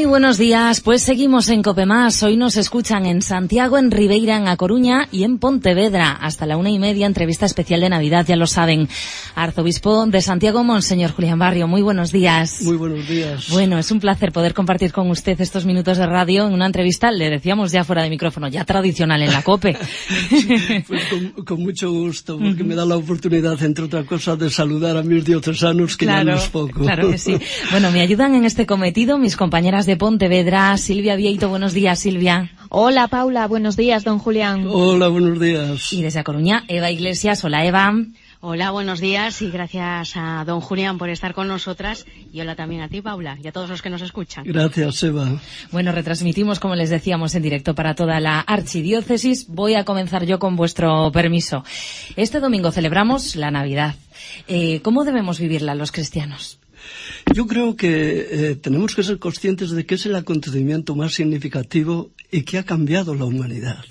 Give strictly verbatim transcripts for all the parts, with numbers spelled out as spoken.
buenos días, pues seguimos en COPE Más. Hoy nos escuchan en Santiago, en Ribeira, en A Coruña y en Pontevedra. Hasta la una y media, entrevista especial de Navidad, ya lo saben. Arzobispo de Santiago, Monseñor Julián Barrio, muy buenos días. Muy buenos días. Bueno, es un placer poder compartir con usted estos minutos de radio en una entrevista, le decíamos ya fuera de micrófono, ya tradicional en la COPE. Pues con, con mucho gusto, porque uh-huh. me da la oportunidad, entre otras cosas, de saludar a mis diocesanos, que claro, ya no es poco. Claro que sí. Bueno, me ayudan en este cometido mis compañeras de Pontevedra, Silvia Vieito. Buenos días, Silvia. Hola, Paula. Buenos días, don Julián. Hola, buenos días. Y desde A Coruña, Eva Iglesias. Hola, Eva. Hola, buenos días y gracias a don Julián por estar con nosotras y hola también a ti, Paula, y a todos los que nos escuchan. Gracias, Eva. Bueno, retransmitimos, como les decíamos, en directo para toda la archidiócesis. Voy a comenzar yo con vuestro permiso. Este domingo celebramos la Navidad. Eh, ¿Cómo debemos vivirla los cristianos? Yo creo que eh, tenemos que ser conscientes de que es el acontecimiento más significativo y que ha cambiado la humanidad.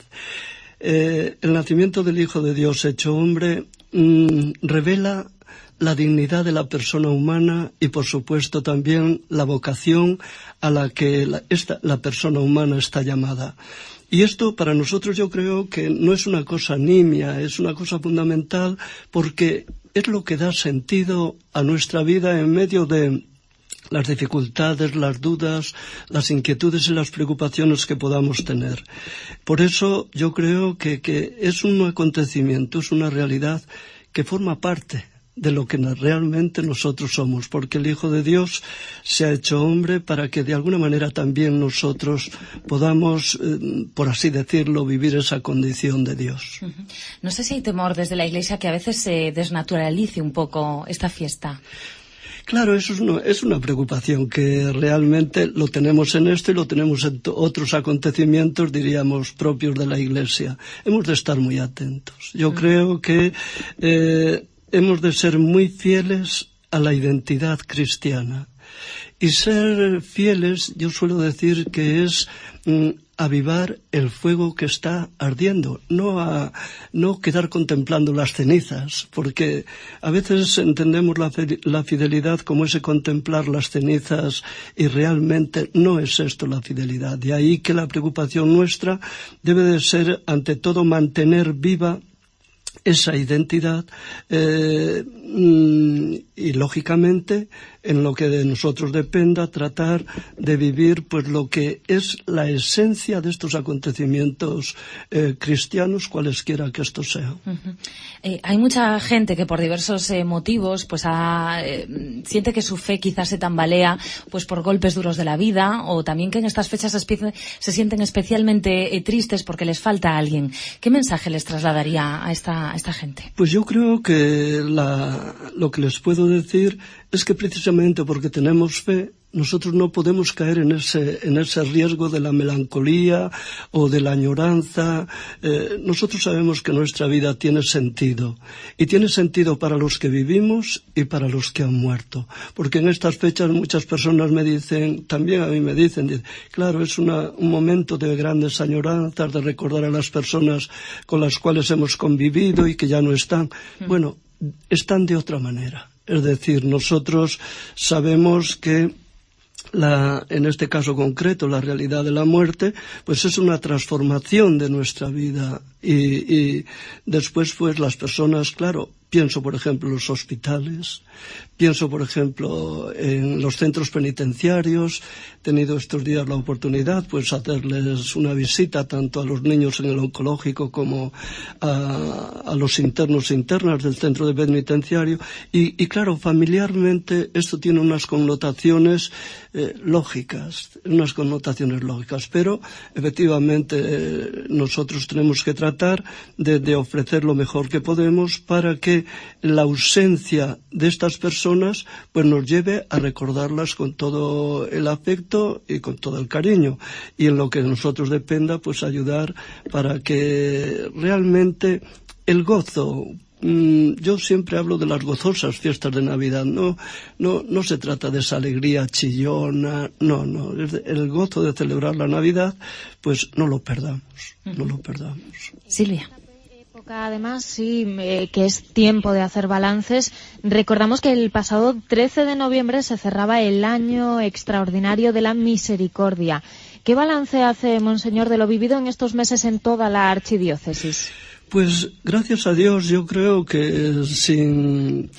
Eh, el nacimiento del Hijo de Dios hecho hombre mmm, revela la dignidad de la persona humana y, por supuesto, también la vocación a la que la, esta, la persona humana está llamada. Y esto para nosotros yo creo que no es una cosa nimia, es una cosa fundamental porque es lo que da sentido a nuestra vida en medio de las dificultades, las dudas, las inquietudes y las preocupaciones que podamos tener. Por eso yo creo que, que es un acontecimiento, es una realidad que forma parte de lo que realmente nosotros somos, porque el Hijo de Dios se ha hecho hombre para que de alguna manera también nosotros podamos, eh, por así decirlo, vivir esa condición de Dios. Uh-huh. No sé si hay temor desde la Iglesia que a veces se desnaturalice un poco esta fiesta. Claro, eso es una, es una preocupación que realmente lo tenemos en esto y lo tenemos en otros acontecimientos, diríamos, propios de la Iglesia. Hemos de estar muy atentos. Yo uh-huh. creo que eh, hemos de ser muy fieles a la identidad cristiana. Y ser fieles, yo suelo decir que es mm, avivar el fuego que está ardiendo, no a, no quedar contemplando las cenizas, porque a veces entendemos la, la fidelidad como ese contemplar las cenizas y realmente no es esto la fidelidad. De ahí que la preocupación nuestra debe de ser, ante todo, mantener viva esa identidad eh, y, lógicamente, en lo que de nosotros dependa, tratar de vivir pues lo que es la esencia de estos acontecimientos eh, cristianos, cualesquiera que estos sean. Uh-huh. Eh, hay mucha gente que por diversos eh, motivos pues ha, eh, siente que su fe quizás se tambalea pues por golpes duros de la vida, o también que en estas fechas se, se sienten especialmente eh, tristes porque les falta alguien. ¿Qué mensaje les trasladaría a esta, a esta gente? Pues yo creo que la, lo que les puedo decir es que precisamente porque tenemos fe, nosotros no podemos caer en ese, en ese riesgo de la melancolía o de la añoranza. Eh, nosotros sabemos que nuestra vida tiene sentido, y tiene sentido para los que vivimos y para los que han muerto. Porque en estas fechas muchas personas me dicen, también a mí me dicen, dicen claro, es una, un momento de grandes añoranzas, de recordar a las personas con las cuales hemos convivido y que ya no están. Mm. Bueno, están de otra manera. Es decir, nosotros sabemos que La, en este caso concreto, la realidad de la muerte, pues es una transformación de nuestra vida y, y después pues las personas, claro, pienso por ejemplo en los hospitales, pienso por ejemplo en los centros penitenciarios. He tenido estos días la oportunidad pues hacerles una visita tanto a los niños en el oncológico como a, a los internos e internas del centro de penitenciario y, y claro, familiarmente esto tiene unas connotaciones eh, lógicas, unas connotaciones lógicas, pero efectivamente eh, nosotros tenemos que tratar de, de ofrecer lo mejor que podemos para que la ausencia de estas personas pues nos lleve a recordarlas con todo el afecto y con todo el cariño, y en lo que de nosotros dependa pues ayudar para que realmente el gozo, mmm, yo siempre hablo de las gozosas fiestas de Navidad, no, no, no se trata de esa alegría chillona, no, no, el gozo de celebrar la Navidad pues no lo perdamos, no lo perdamos. Silvia. Toca además, sí, eh, que es tiempo de hacer balances. Recordamos que el pasado trece de noviembre se cerraba el año extraordinario de la misericordia. ¿Qué balance hace, Monseñor, de lo vivido en estos meses en toda la archidiócesis? Pues gracias a Dios yo creo que sin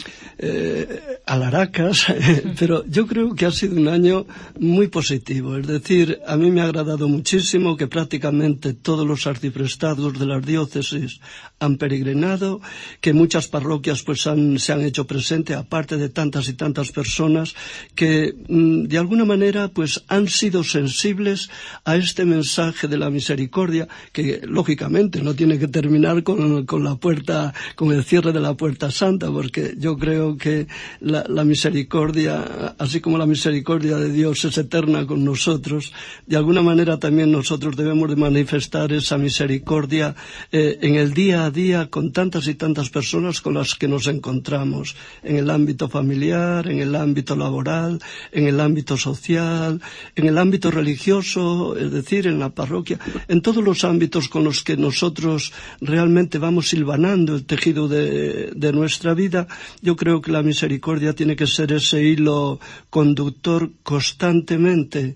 eh, alaracas, pero yo creo que ha sido un año muy positivo. Es decir, a mí me ha agradado muchísimo que prácticamente todos los arciprestados de las diócesis han peregrinado, que muchas parroquias pues han, se han hecho presente, aparte de tantas y tantas personas que mm, de alguna manera pues han sido sensibles a este mensaje de la misericordia, que lógicamente no tiene que terminar Con, con la puerta, con el cierre de la puerta santa, porque yo creo que la, la misericordia, así como la misericordia de Dios es eterna con nosotros, de alguna manera también nosotros debemos de manifestar esa misericordia eh, en el día a día con tantas y tantas personas con las que nos encontramos, en el ámbito familiar, en el ámbito laboral, en el ámbito social, en el ámbito religioso, es decir, en la parroquia, en todos los ámbitos con los que nosotros realmente vamos hilvanando el tejido de, de nuestra vida. Yo creo que la misericordia tiene que ser ese hilo conductor constantemente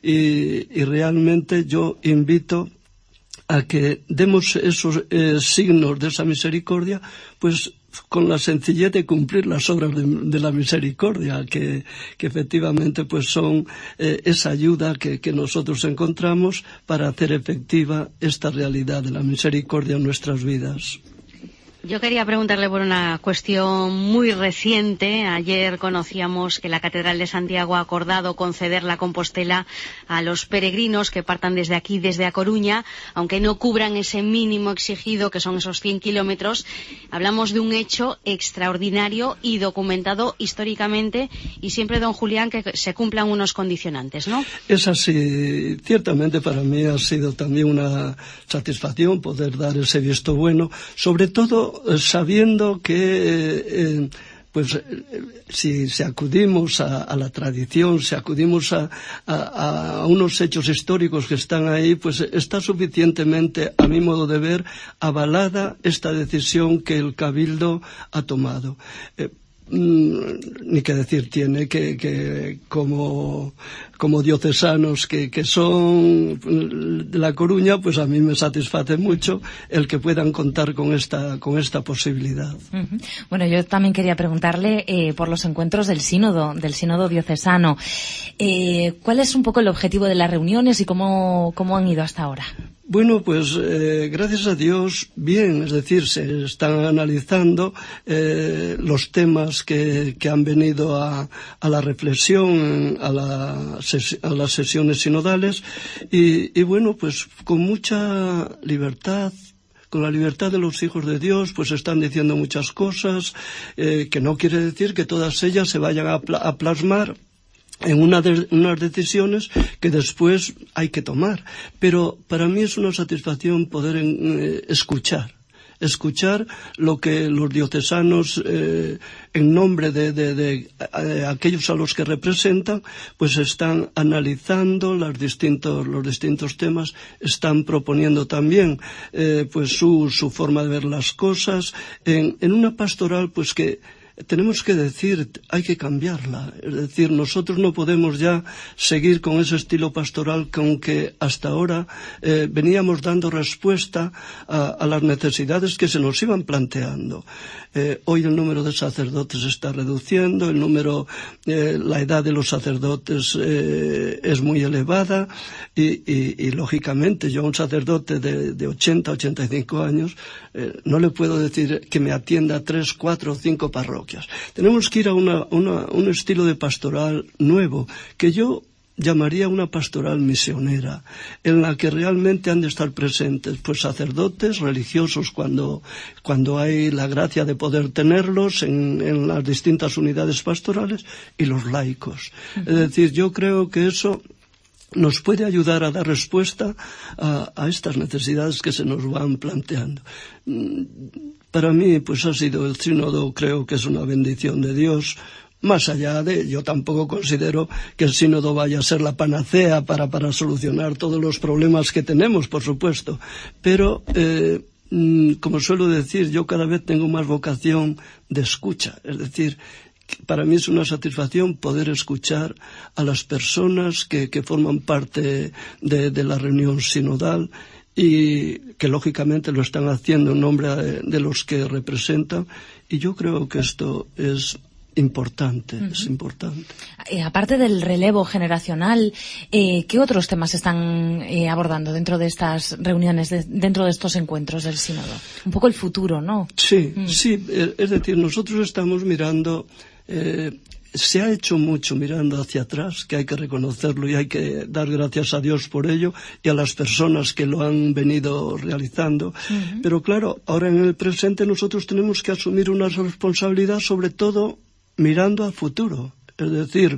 y, y realmente yo invito a que demos esos eh, signos de esa misericordia, pues con la sencillez de cumplir las obras de, de la misericordia, que, que efectivamente pues son eh, esa ayuda que, que nosotros encontramos para hacer efectiva esta realidad de la misericordia en nuestras vidas. Yo quería preguntarle por una cuestión muy reciente. Ayer conocíamos que la Catedral de Santiago ha acordado conceder la Compostela a los peregrinos que partan desde aquí, desde A Coruña, aunque no cubran ese mínimo exigido, que son esos cien kilómetros. Hablamos de un hecho extraordinario y documentado históricamente, y siempre, don Julián, que se cumplan unos condicionantes, ¿no? Es así. Ciertamente para mí ha sido también una satisfacción poder dar ese visto bueno, sobre todo sabiendo que eh, pues eh, si, si acudimos a, a la tradición, si acudimos a, a, a unos hechos históricos que están ahí, pues está suficientemente, a mi modo de ver, avalada esta decisión que el Cabildo ha tomado. Eh, ni que decir tiene que, que como, como diocesanos que, que son de La Coruña, pues a mí me satisface mucho el que puedan contar con esta, con esta posibilidad. Uh-huh. Bueno, yo también quería preguntarle eh, por los encuentros del sínodo, del sínodo diocesano. Eh, ¿Cuál es un poco el objetivo de las reuniones y cómo, cómo han ido hasta ahora? Bueno, pues eh, gracias a Dios, bien, es decir, se están analizando eh, los temas que, que han venido a, a la reflexión, a, la ses- a las sesiones sinodales y, y bueno, pues con mucha libertad. Con la libertad de los hijos de Dios, pues están diciendo muchas cosas, eh, que no quiere decir que todas ellas se vayan a, pl- a plasmar en una de, unas decisiones que después hay que tomar. Pero para mí es una satisfacción poder eh, escuchar. escuchar lo que los diocesanos, eh, en nombre de, de, de, de aquellos a los que representan, pues están analizando los distintos, los distintos temas, están proponiendo también eh, pues su, su forma de ver las cosas, en, en una pastoral pues que tenemos que decir, hay que cambiarla. Es decir, nosotros no podemos ya seguir con ese estilo pastoral con que hasta ahora eh, veníamos dando respuesta a, a las necesidades que se nos iban planteando. Eh, hoy el número de sacerdotes se está reduciendo, el número, eh, la edad de los sacerdotes eh, es muy elevada y, y, y lógicamente yo a un sacerdote de, de ochenta, ochenta y cinco años eh, no le puedo decir que me atienda a tres, cuatro o cinco parroquias. Tenemos que ir a una, una, un estilo de pastoral nuevo que yo llamaría una pastoral misionera, en la que realmente han de estar presentes pues sacerdotes religiosos cuando, cuando hay la gracia de poder tenerlos en, en las distintas unidades pastorales, y los laicos. Uh-huh. Es decir, yo creo que eso nos puede ayudar a dar respuesta a, a estas necesidades que se nos van planteando. Para mí, pues ha sido el sínodo, creo que es una bendición de Dios. Más allá de, yo tampoco considero que el sínodo vaya a ser la panacea para, para solucionar todos los problemas que tenemos, por supuesto. Pero, eh, como suelo decir, yo cada vez tengo más vocación de escucha, es decir, para mí es una satisfacción poder escuchar a las personas que, que forman parte de, de la reunión sinodal y que lógicamente lo están haciendo en nombre de, de los que representan, y yo creo que esto es importante, uh-huh. es importante. Eh, aparte del relevo generacional, eh, ¿qué otros temas están eh, abordando dentro de estas reuniones, de, dentro de estos encuentros del sínodo? Un poco el futuro, ¿no? Sí, mm. sí, es decir, nosotros estamos mirando, eh, se ha hecho mucho mirando hacia atrás, que hay que reconocerlo y hay que dar gracias a Dios por ello y a las personas que lo han venido realizando. Uh-huh. Pero claro, ahora en el presente nosotros tenemos que asumir una responsabilidad, sobre todo mirando al futuro. Es decir,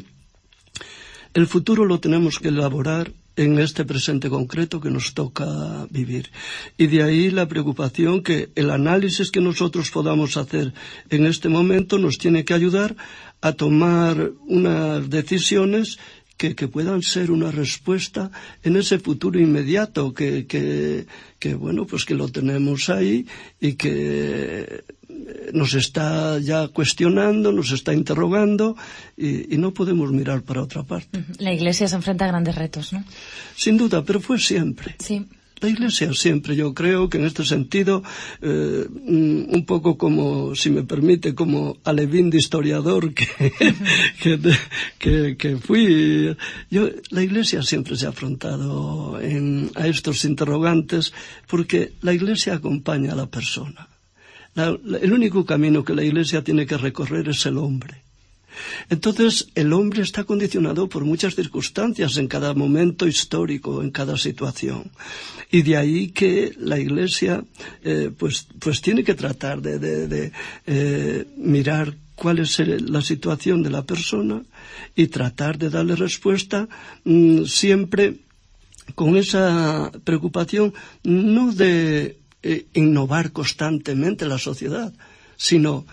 el futuro lo tenemos que elaborar en este presente concreto que nos toca vivir. Y de ahí la preocupación que el análisis que nosotros podamos hacer en este momento nos tiene que ayudar a tomar unas decisiones que, que puedan ser una respuesta en ese futuro inmediato que, que, que, bueno, pues que lo tenemos ahí y que nos está ya cuestionando, nos está interrogando y, y no podemos mirar para otra parte. La Iglesia se enfrenta a grandes retos, ¿no? Sin duda, pero fue siempre. Sí. La Iglesia siempre, yo creo que en este sentido, eh, un poco como, si me permite, como alevín de historiador que, que, que, que fui, yo, la Iglesia siempre se ha afrontado en, a estos interrogantes porque la Iglesia acompaña a la persona. La, la, el único camino que la Iglesia tiene que recorrer es el hombre. Entonces, el hombre está condicionado por muchas circunstancias en cada momento histórico, en cada situación. Y de ahí que la Iglesia, eh, pues, pues tiene que tratar de, de, de eh, mirar cuál es la situación de la persona y tratar de darle respuesta mmm, siempre con esa preocupación, no de eh, innovar constantemente la sociedad, sino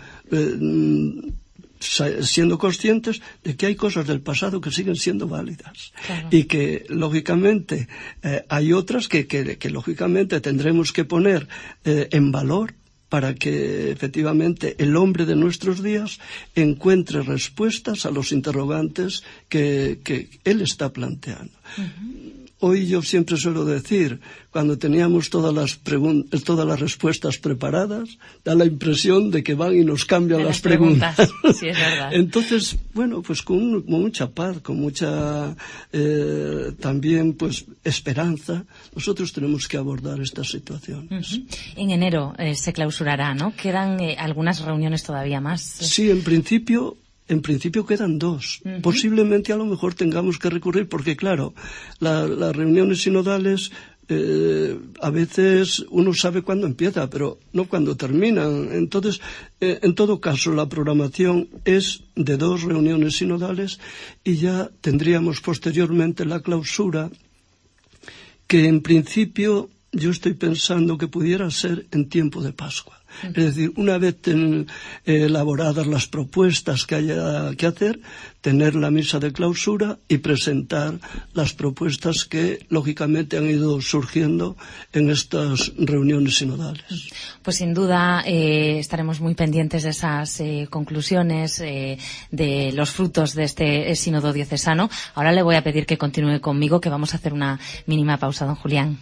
eh, siendo conscientes de que hay cosas del pasado que siguen siendo válidas. Claro. Y que lógicamente eh, hay otras que, que, que lógicamente tendremos que poner eh, en valor para que efectivamente el hombre de nuestros días encuentre respuestas a los interrogantes que, que él está planteando. Uh-huh. Hoy yo siempre suelo decir, cuando teníamos todas las pregun- todas las respuestas preparadas, da la impresión de que van y nos cambian de las, las preguntas. preguntas. Sí, es verdad. Entonces, bueno, pues con, un, con mucha paz, con mucha eh, también pues esperanza, nosotros tenemos que abordar estas situaciones. Uh-huh. En enero eh, se clausurará, ¿no? Quedan eh, algunas reuniones todavía más. Sí, en principio... En principio quedan dos. Uh-huh. Posiblemente a lo mejor tengamos que recurrir porque, claro, la, las reuniones sinodales eh, a veces uno sabe cuándo empieza, pero no cuándo terminan. Entonces, eh, en todo caso, la programación es de dos reuniones sinodales y ya tendríamos posteriormente la clausura que, en principio, yo estoy pensando que pudiera ser en tiempo de Pascua. Es decir, una vez ten, eh, elaboradas las propuestas que haya que hacer, tener la misa de clausura y presentar las propuestas que, lógicamente, han ido surgiendo en estas reuniones sinodales. Pues sin duda eh, estaremos muy pendientes de esas eh, conclusiones, eh, de los frutos de este eh, sínodo diocesano. Ahora le voy a pedir que continúe conmigo, que vamos a hacer una mínima pausa, don Julián.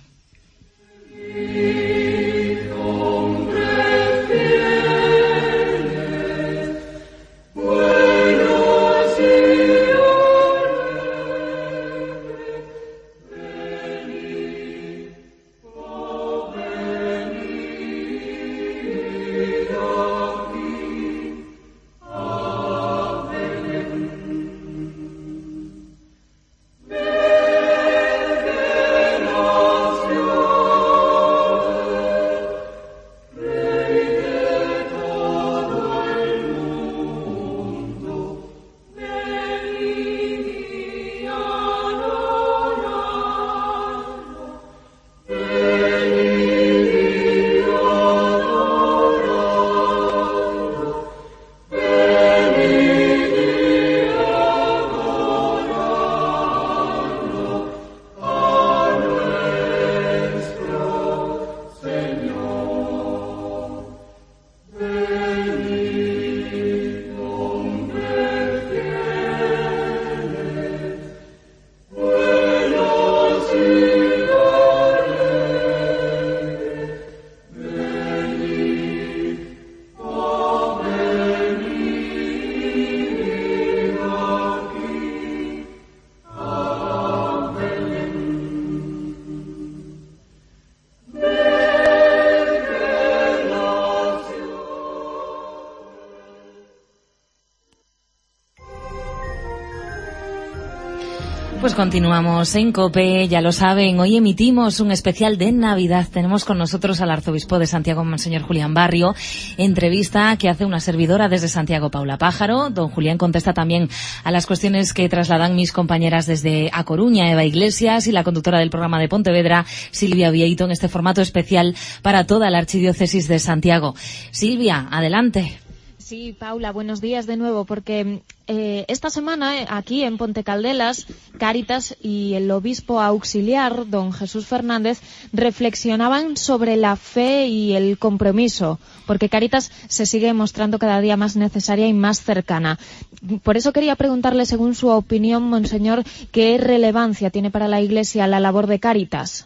Pues continuamos en COPE, ya lo saben, hoy emitimos un especial de Navidad. Tenemos con nosotros al arzobispo de Santiago, Monseñor Julián Barrio, entrevista que hace una servidora desde Santiago, Paula Pájaro. Don Julián contesta también a las cuestiones que trasladan mis compañeras desde A Coruña, Eva Iglesias, y la conductora del programa de Pontevedra, Silvia Vieito, en este formato especial para toda la Archidiócesis de Santiago. Silvia, adelante. Sí, Paula, buenos días de nuevo, porque eh, esta semana aquí en Ponte Caldelas, Cáritas y el obispo auxiliar, don Jesús Fernández, reflexionaban sobre la fe y el compromiso, porque Cáritas se sigue mostrando cada día más necesaria y más cercana. Por eso quería preguntarle, según su opinión, monseñor, ¿qué relevancia tiene para la Iglesia la labor de Cáritas?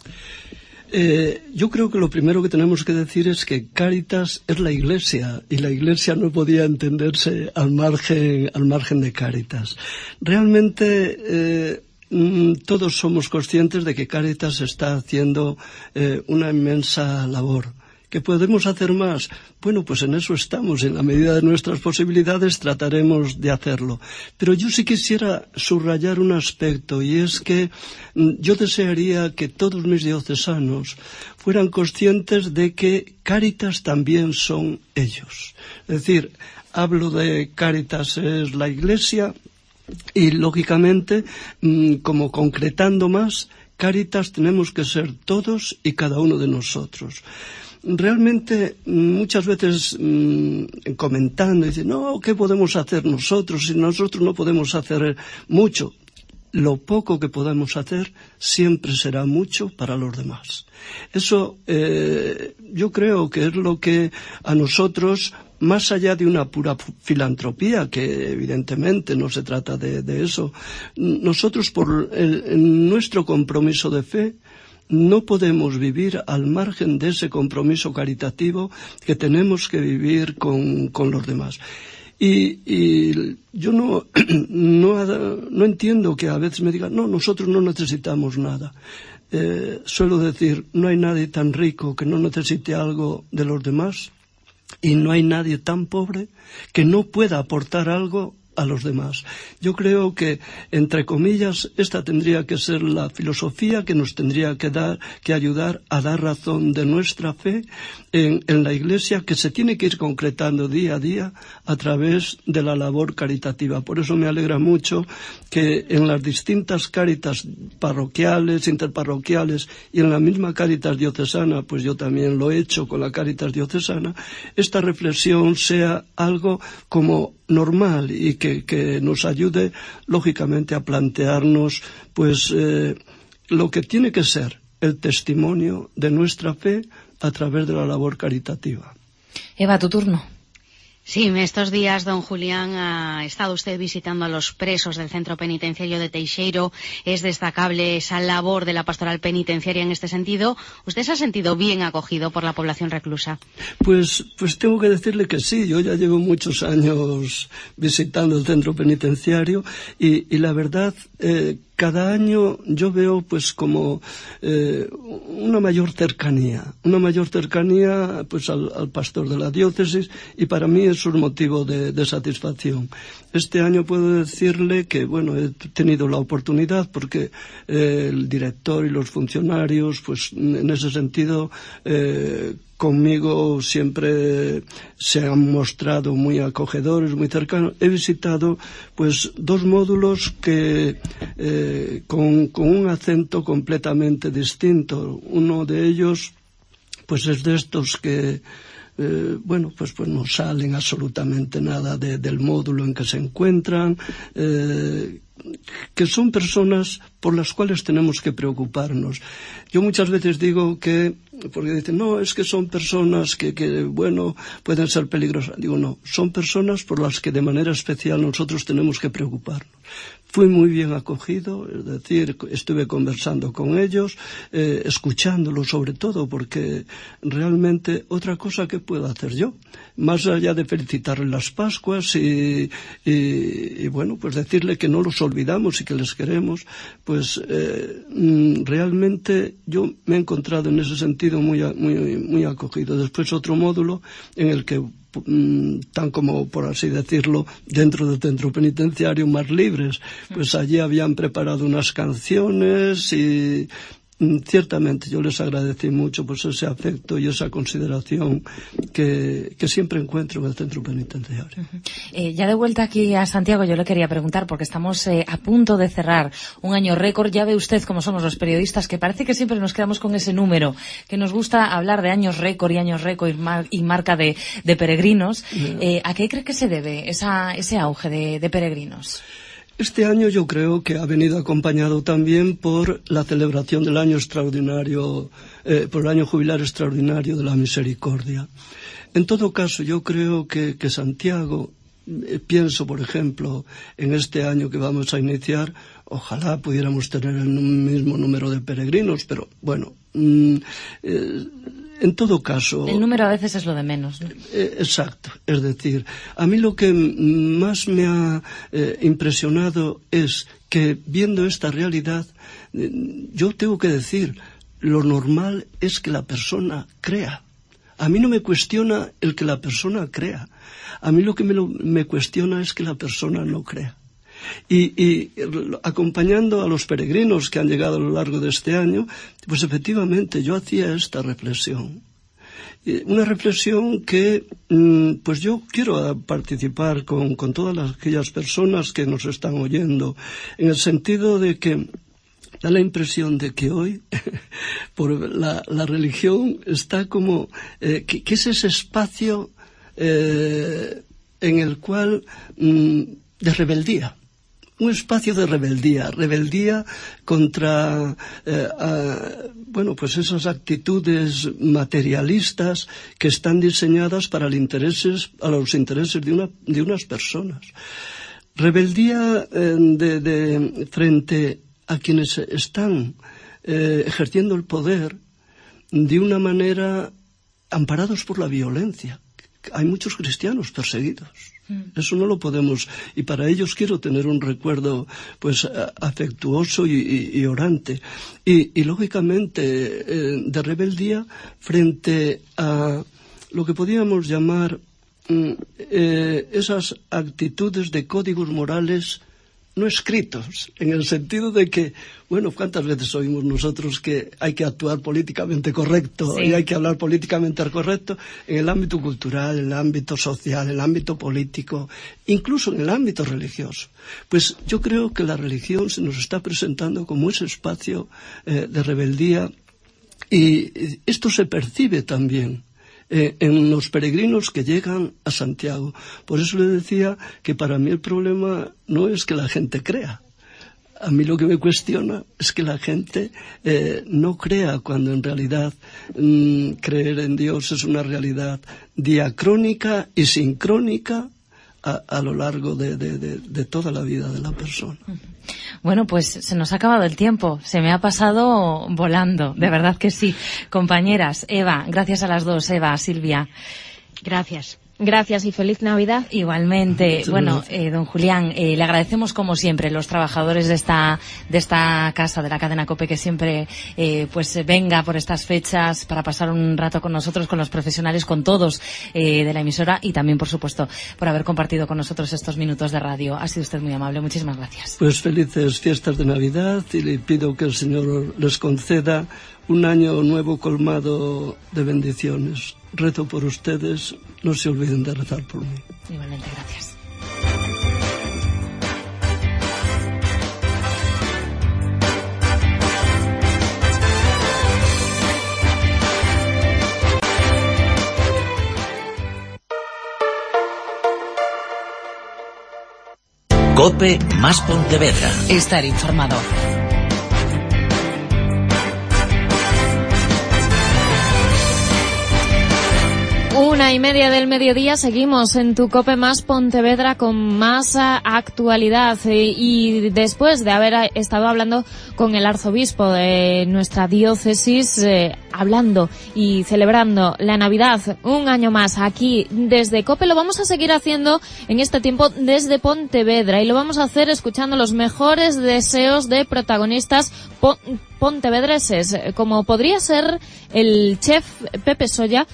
Eh, yo creo que lo primero que tenemos que decir es que Cáritas es la Iglesia, y la Iglesia no podía entenderse al margen, al margen de Cáritas. Realmente eh, todos somos conscientes de que Cáritas está haciendo eh, una inmensa labor. ¿Que podemos hacer más? Bueno, pues en eso estamos. En la medida de nuestras posibilidades trataremos de hacerlo. Pero yo sí quisiera subrayar un aspecto, y es que yo desearía que todos mis diocesanos fueran conscientes de que Cáritas también son ellos. Es decir, hablo de Cáritas es la Iglesia, y lógicamente, como concretando más, Cáritas tenemos que ser todos y cada uno de nosotros. Realmente muchas veces mmm, comentando, dicen, no, ¿qué podemos hacer nosotros si nosotros no podemos hacer mucho? Lo poco que podamos hacer siempre será mucho para los demás. Eso eh, yo creo que es lo que a nosotros, más allá de una pura filantropía, que evidentemente no se trata de, de eso, nosotros por el, en nuestro compromiso de fe, no podemos vivir al margen de ese compromiso caritativo que tenemos que vivir con, con los demás. Y, y yo no, no, no entiendo que a veces me digan, no, nosotros no necesitamos nada. Eh, suelo decir, no hay nadie tan rico que no necesite algo de los demás, y no hay nadie tan pobre que no pueda aportar algo a los demás. Yo creo que, entre comillas, esta tendría que ser la filosofía que nos tendría que dar, que ayudar a dar razón de nuestra fe en, en la Iglesia, que se tiene que ir concretando día a día a través de la labor caritativa. Por eso me alegra mucho que en las distintas cáritas parroquiales, interparroquiales, y en la misma Cáritas diocesana, pues yo también lo he hecho con la Cáritas diocesana, esta reflexión sea algo como normal, y que, que nos ayude lógicamente a plantearnos pues eh, lo que tiene que ser el testimonio de nuestra fe a través de la labor caritativa. Eva, tu turno. Sí, estos días, don Julián, ha estado usted visitando a los presos del centro penitenciario de Teixeiro. Es destacable esa labor de la pastoral penitenciaria en este sentido. ¿Usted se ha sentido bien acogido por la población reclusa? Pues, pues tengo que decirle que sí. Yo ya llevo muchos años visitando el centro penitenciario, y, y la verdad, eh, cada año yo veo pues como eh, una mayor cercanía, una mayor cercanía pues al, al pastor de la diócesis, y para mí es un motivo de, de satisfacción. Este año puedo decirle que, bueno, he tenido la oportunidad porque eh, el director y los funcionarios, pues en ese sentido, eh, conmigo siempre se han mostrado muy acogedores, muy cercanos. He visitado pues dos módulos que eh, con, con un acento completamente distinto. Uno de ellos pues es de estos que Eh, bueno, pues, pues no salen absolutamente nada de, del módulo en que se encuentran, eh, que son personas por las cuales tenemos que preocuparnos. Yo muchas veces digo que, porque dicen, no, es que son personas que, que, bueno, pueden ser peligrosas. Digo, no, son personas por las que de manera especial nosotros tenemos que preocuparnos. Fui muy bien acogido, es decir, estuve conversando con ellos, eh, escuchándolos sobre todo, porque realmente otra cosa que puedo hacer yo, más allá de felicitarles las Pascuas y, y, y bueno, pues decirle que no los olvidamos y que les queremos, pues eh, realmente yo me he encontrado en ese sentido muy, muy, muy acogido. Después otro módulo en el que tan como, por así decirlo, dentro del centro penitenciario, más libres. Pues allí habían preparado unas canciones y ciertamente yo les agradecí mucho pues ese afecto y esa consideración que, que siempre encuentro en el centro penitenciario. Uh-huh. Eh, ya de vuelta aquí a Santiago, yo le quería preguntar, porque estamos eh, a punto de cerrar un año récord. Ya ve usted cómo somos los periodistas, que parece que siempre nos quedamos con ese número, que nos gusta hablar de años récord y años récord y, mar, y marca de, de peregrinos. Uh-huh. Eh, ¿A qué cree que se debe esa, ese auge de, de peregrinos? Este año yo creo que ha venido acompañado también por la celebración del año extraordinario, eh, por el año jubilar extraordinario de la misericordia. En todo caso, yo creo que, que Santiago, eh, pienso por ejemplo en este año que vamos a iniciar, ojalá pudiéramos tener el mismo número de peregrinos, pero bueno, mmm, eh, en todo caso... El número a veces es lo de menos, ¿no? Eh, exacto. Es decir, a mí lo que más me ha eh, impresionado es que, viendo esta realidad, eh, yo tengo que decir, lo normal es que la persona crea. A mí no me cuestiona el que la persona crea. A mí lo que me, lo, me cuestiona es que la persona no crea. Y, y acompañando a los peregrinos que han llegado a lo largo de este año, pues efectivamente yo hacía esta reflexión. Una reflexión que pues yo quiero participar con, con todas las, aquellas personas que nos están oyendo, en el sentido de que da la impresión de que hoy por la, la religión está como eh, que, que es ese espacio eh, en el cual mm, de rebeldía. Un espacio de rebeldía, rebeldía contra, eh, a, bueno, pues esas actitudes materialistas que están diseñadas para el intereses, a los intereses de una, de unas personas. Rebeldía eh, de, de, frente a quienes están eh, ejerciendo el poder de una manera amparados por la violencia. Hay muchos cristianos perseguidos. Eso no lo podemos, y para ellos quiero tener un recuerdo pues afectuoso y, y, y orante y, y lógicamente eh, de rebeldía frente a lo que podríamos llamar eh, esas actitudes de códigos morales no escritos, en el sentido de que, bueno, ¿cuántas veces oímos nosotros que hay que actuar políticamente correcto? Sí. Y hay que hablar políticamente correcto en el ámbito cultural, en el ámbito social, en el ámbito político, incluso en el ámbito religioso? Pues yo creo que la religión se nos está presentando como ese espacio eh, de rebeldía, y esto se percibe también Eh, en los peregrinos que llegan a Santiago. Por eso le decía que para mí el problema no es que la gente crea. A mí lo que me cuestiona es que la gente eh, no crea, cuando en realidad mmm, creer en Dios es una realidad diacrónica y sincrónica a, a lo largo de, de, de, de toda la vida de la persona. Bueno, pues se nos ha acabado el tiempo, se me ha pasado volando, de verdad que sí. Compañeras, Eva, gracias a las dos, Eva, Silvia. Gracias. Gracias y feliz Navidad. Igualmente. Sí, bueno, eh, don Julián, eh, le agradecemos como siempre los trabajadores de esta de esta casa, de la cadena COPE, que siempre eh, pues venga por estas fechas para pasar un rato con nosotros, con los profesionales, con todos eh, de la emisora, y también, por supuesto, por haber compartido con nosotros estos minutos de radio. Ha sido usted muy amable. Muchísimas gracias. Pues felices fiestas de Navidad, y le pido que el Señor les conceda un año nuevo colmado de bendiciones. Rezo por ustedes, no se olviden de rezar por mí. Igualmente, gracias. COPE más Pontevedra. Estar informado. Una y media del mediodía, seguimos en tu COPE más Pontevedra con más actualidad, y después de haber estado hablando con el arzobispo de nuestra diócesis, eh, hablando y celebrando la Navidad un año más aquí desde COPE, lo vamos a seguir haciendo en este tiempo desde Pontevedra, y lo vamos a hacer escuchando los mejores deseos de protagonistas pon pontevedreses, como podría ser el chef Pepe Soya, que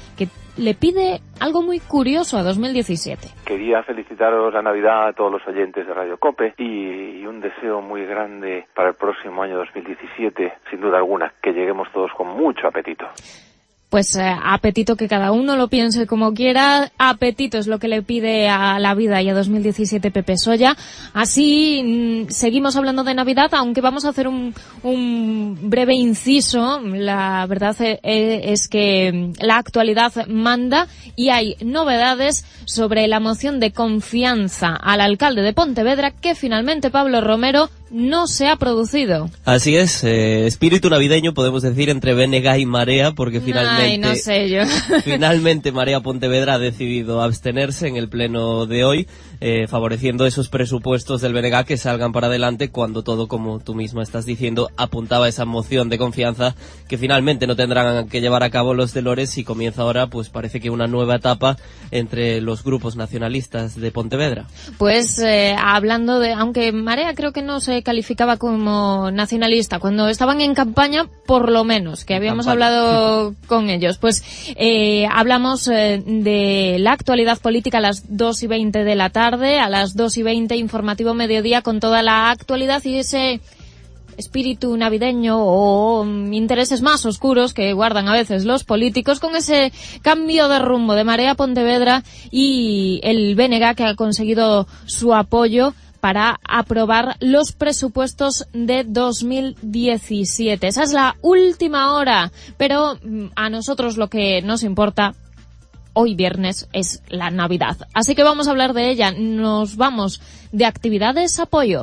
le pide algo muy curioso a dos mil diecisiete. Quería felicitaros la Navidad a todos los oyentes de Radio Cope y, y un deseo muy grande para el próximo año dos mil diecisiete, sin duda alguna, que lleguemos todos con mucho apetito. Pues eh, apetito, que cada uno lo piense como quiera. Apetito es lo que le pide a la vida y a dos mil diecisiete Pepe Solla. Así mmm, seguimos hablando de Navidad, aunque vamos a hacer un, un breve inciso. La verdad es que la actualidad manda y hay novedades sobre la moción de confianza al alcalde de Pontevedra que finalmente Pablo Romero no se ha producido. Así es, eh, espíritu navideño podemos decir entre B N G y Marea, porque finalmente Ay, no sé yo. finalmente Marea Pontevedra ha decidido abstenerse en el pleno de hoy, eh, favoreciendo esos presupuestos del B N G que salgan para adelante, cuando todo, como tú misma estás diciendo, apuntaba a esa moción de confianza que finalmente no tendrán que llevar a cabo los de Lores, y comienza ahora, pues parece que una nueva etapa entre los grupos nacionalistas de Pontevedra. Pues eh, hablando de, aunque Marea creo que no se calificaba como nacionalista cuando estaban en campaña, por lo menos, que habíamos campaña. hablado con ellos. Pues eh, hablamos eh, de la actualidad política a las dos y veinte de la tarde, a las dos y veinte informativo mediodía con toda la actualidad y ese espíritu navideño o intereses más oscuros que guardan a veces los políticos, con ese cambio de rumbo de Marea Pontevedra y el B N G que ha conseguido su apoyo para aprobar los presupuestos de dos mil diecisiete. Esa es la última hora, pero a nosotros lo que nos importa hoy viernes es la Navidad. Así que vamos a hablar de ella. Nos vamos de actividades apoyo.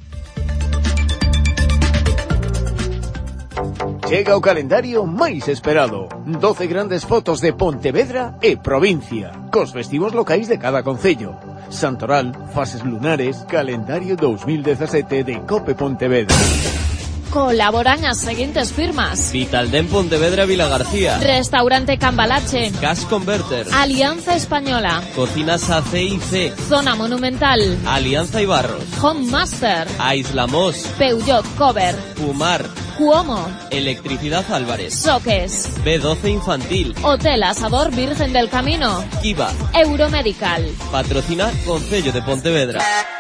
Chega o calendario máis esperado. doce grandes fotos de Pontevedra e provincia, cos festivos locais de cada concello. Santoral, fases lunares, calendario dos mil dezasete de Cope Pontevedra. Colaboran as seguintes firmas: Vitaldent Pontevedra Vila García, Restaurante Cambalache, Gas Converter, Alianza Española, Cocinas A C I C, Zona Monumental, Alianza Ibarros, Home Master, Aislamos, Peugeot Cover, Pumar, Cuomo, Electricidad Álvarez, Soques, B doce Infantil, Hotel Asador Virgen del Camino, Kiva, Euromedical. Patrocina Concello de Pontevedra.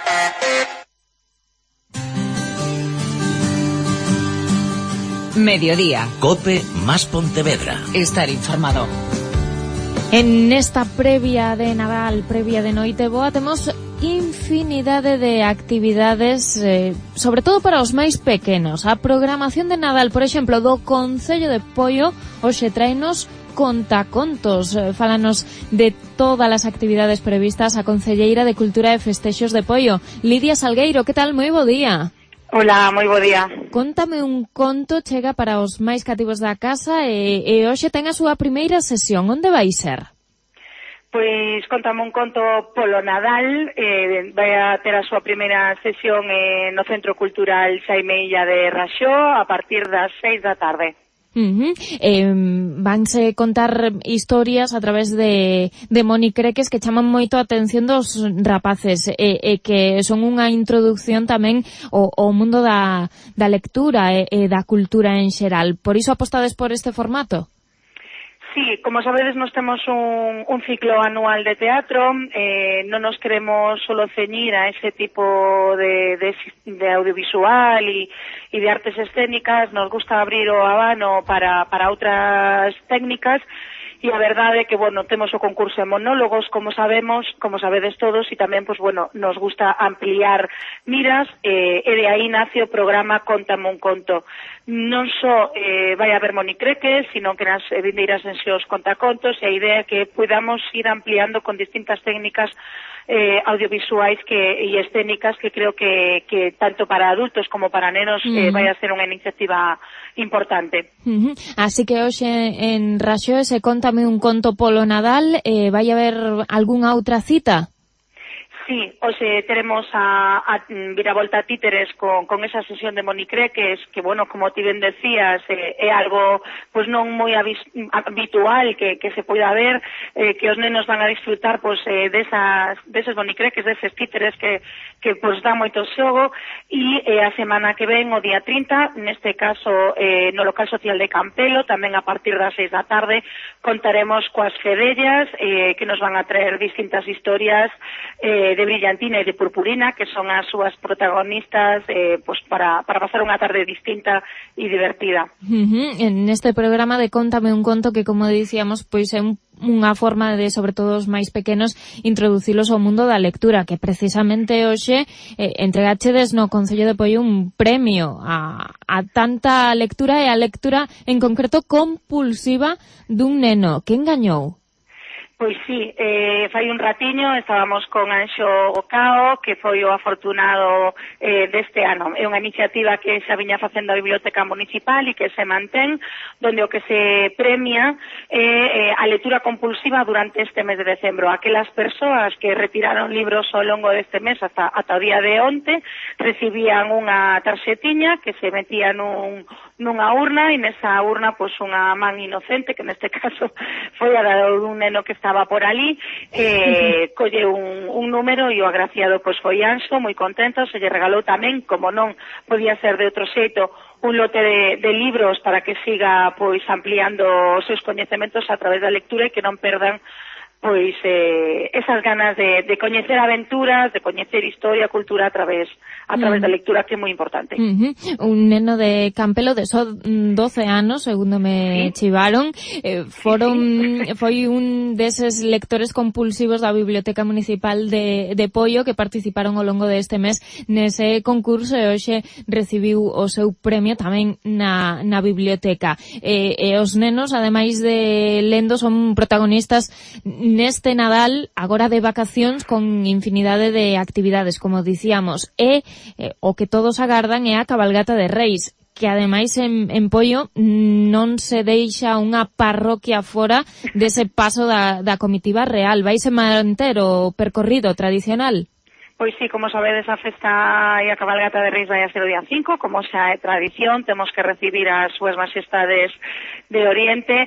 Mediodía. Cope más Pontevedra. Estar informado. En esta previa de Nadal, previa de Noiteboa, temos infinidade de actividades, eh, sobre todo para os máis pequenos. A programación de Nadal, por exemplo, do Concello de Poio, hoxe traenos contacontos. Eh, fálanos de todas as actividades previstas a Concelleira de Cultura e Festexos de Poio, Lidia Salgueiro. Que tal? Moi bo día. Hola, moi bo día. Contame un conto, chega para os máis cativos da casa e, e hoxe ten a súa primeira sesión. Onde vai ser? Pois contame un conto polo Nadal, eh, vai a ter a súa primeira sesión eh, no Centro Cultural Xaime Illa de Raxó a partir das seis da tarde. Uh-huh. Eh, vanse contar historias a través de, de Moni Creques que chaman moito a atención dos rapaces e eh, eh, que son unha introducción tamén ao, ao mundo da, da lectura e eh, eh, da cultura en xeral. Por iso apostades por este formato? Sí, como sabedes, nos temos un, un ciclo anual de teatro, eh, non nos queremos solo ceñir a ese tipo de, de, de audiovisual e, e de artes escénicas, nos gusta abrir o abano para, para outras técnicas. E a verdade é que, bueno, temos o concurso de monólogos, como sabemos, como sabedes todos, e tamén, pues, bueno, nos gusta ampliar miras, eh, e de aí nace o programa Contame un conto. Non só eh, vai haber monicreques, sino que nas vindeiras sesións contacontos, e a idea é que podamos ir ampliando con distintas técnicas eh, audiovisuais que, e escénicas que creo que, que tanto para adultos como para nenos uh-huh. eh, vai a ser unha iniciativa importante. Uh-huh. Así que hoxe en Raxó ese Contame un conto polo Nadal, eh, vai haber algunha outra cita? Sí, hoxe teremos a, a Viravolta Títeres con, con esa sesión de monicreques que, bueno, como ti ben decías, eh, é algo pues non moi habitual que, que se poida ver, eh, que os nenos van a disfrutar pues, eh, desas, deses monicreques, deses títeres que, que pues, dá moito xogo, e eh, a semana que ven, o día trinta, neste caso eh, no local social de Campelo, tamén a partir das seis da tarde, contaremos coas fedellas eh, que nos van a traer distintas historias eh, de brillantina e de purpurina, que son as súas protagonistas eh, pues para, para pasar unha tarde distinta e divertida. Uh-huh. En este programa de Cóntame un conto que, como dicíamos, pois é un unha forma de, sobre todo os máis pequenos, introducilos ao mundo da lectura, que precisamente hoxe eh, entregachedes no Concello de Poio un premio a, a tanta lectura e a lectura en concreto compulsiva dun neno. Quen gañou? Pois sí, eh, fai un ratiño estábamos con Anxo Ocao, que foi o afortunado eh, deste ano. É unha iniciativa que xa viña facendo a Biblioteca Municipal e que se mantén, donde o que se premia é eh, a lectura compulsiva durante este mes de decembro. Aquelas persoas que retiraron libros ao longo deste mes ata, ata o día de onte recibían unha tarxetiña que se metía nun, nunha urna, e nesa urna pois unha man inocente, que neste caso foi a dun neno que estaba por ali, eh, colle un, un número e o agraciado pois foi Anxo, moi contento, se lle regalou tamén, como non podía ser de outro xeito, un lote de, de libros para que siga pois ampliando os seus coñecementos a través da lectura e que non perdan pois eh, esas ganas de, de coñecer aventuras, de coñecer historia, cultura a través a través uh-huh. da lectura, que é moi importante. Uh-huh. Un neno de Campelo de só doce anos, segundo me sí. chivaron, eh, foron sí, sí. foi un deses lectores compulsivos da Biblioteca Municipal de, de Poio que participaron ao longo deste mes nese concurso e hoxe recibiu o seu premio tamén na, na biblioteca. E, e os nenos, ademais de lendo, son protagonistas neste Nadal, agora de vacacións, con infinidade de actividades, como dicíamos, e eh, o que todos agardan é a cabalgata de Reis, que ademais en, en Poio non se deixa unha parroquia fora dese paso da, da comitiva real. Vaise manter o percorrido tradicional? Pois sí, como sabedes, a festa e a cabalgata de Reis vai a ser o día cinco, como xa é tradición, temos que recibir as súas majestades de Oriente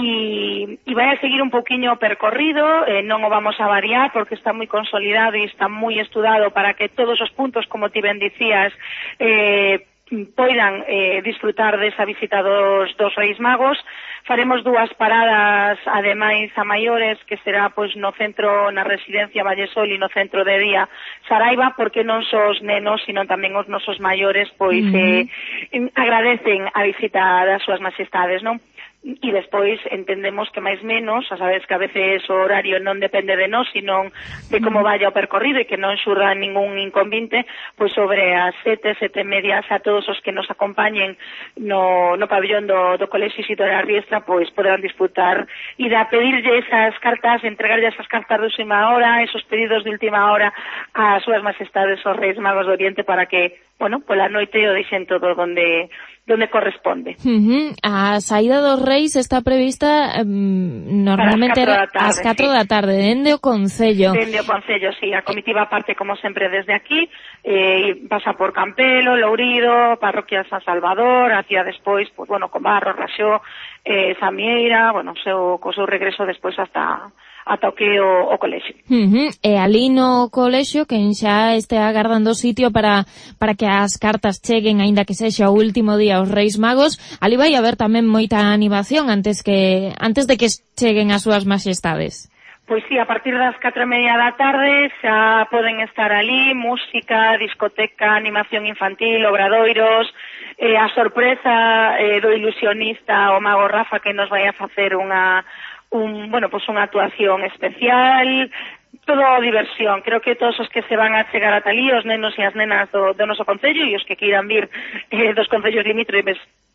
e, e vai a seguir un pouquiño o percorrido, eh, non o vamos a variar porque está moi consolidado e está moi estudado para que todos os puntos, como ti ben dicías, eh, poidan eh, disfrutar desa visita dos, dos Reis Magos. Faremos dúas paradas, ademais a maiores, que será pois no centro, na residencia Vallesol e no centro de día Saraiva, porque non só os nenos, sino tamén os nosos maiores pois uh-huh. eh, agradecen a visita das súas majestades, non? E despois entendemos que máis menos, a sabes que a veces o horario non depende de nós, sino de como vaya o percorrido e que non xurda ningún inconvinte, pois sobre as sete, sete e media a todos os que nos acompañen no, no pabellón do, do Colexio Isidora Riestra, pois poderán disfrutar e da pedirlle esas cartas, entregarlle esas cartas de última hora, esos pedidos de última hora ás súas majestades os Reis Magos do Oriente, para que, bueno, pola noite o deixen todo donde donde corresponde. Uh-huh. A saída dos Reis está prevista um, normalmente ás catro da tarde, dende o Concello. Dende o Concello, sí. A comitiva parte, como sempre, desde aquí, eh, pasa por Campelo, Lourido, Parroquia San Salvador, hacia despois, pues, bueno, Comarro, Raxó, eh, Samieira, bueno, seu, co seu regreso despois hasta ata o que o, o colexio. Uh-huh. E ali no colexio, quen xa este agardando sitio para para que as cartas cheguen, aínda que sexa o último día os Reis Magos, ali vai haber tamén moita animación antes que antes de que cheguen as súas majestades. Pois sí, a partir das catro e media da tarde xa poden estar ali, música, discoteca, animación infantil, obradoiros, eh, a sorpresa eh, do ilusionista, o mago Rafa, que nos vai a facer unha un, bueno, pues unha actuación especial, todo diversión. Creo que todos os que se van a chegar ata ali, os nenos e as nenas do, do noso concello e os que queiran vir eh, dos concellos limítrofes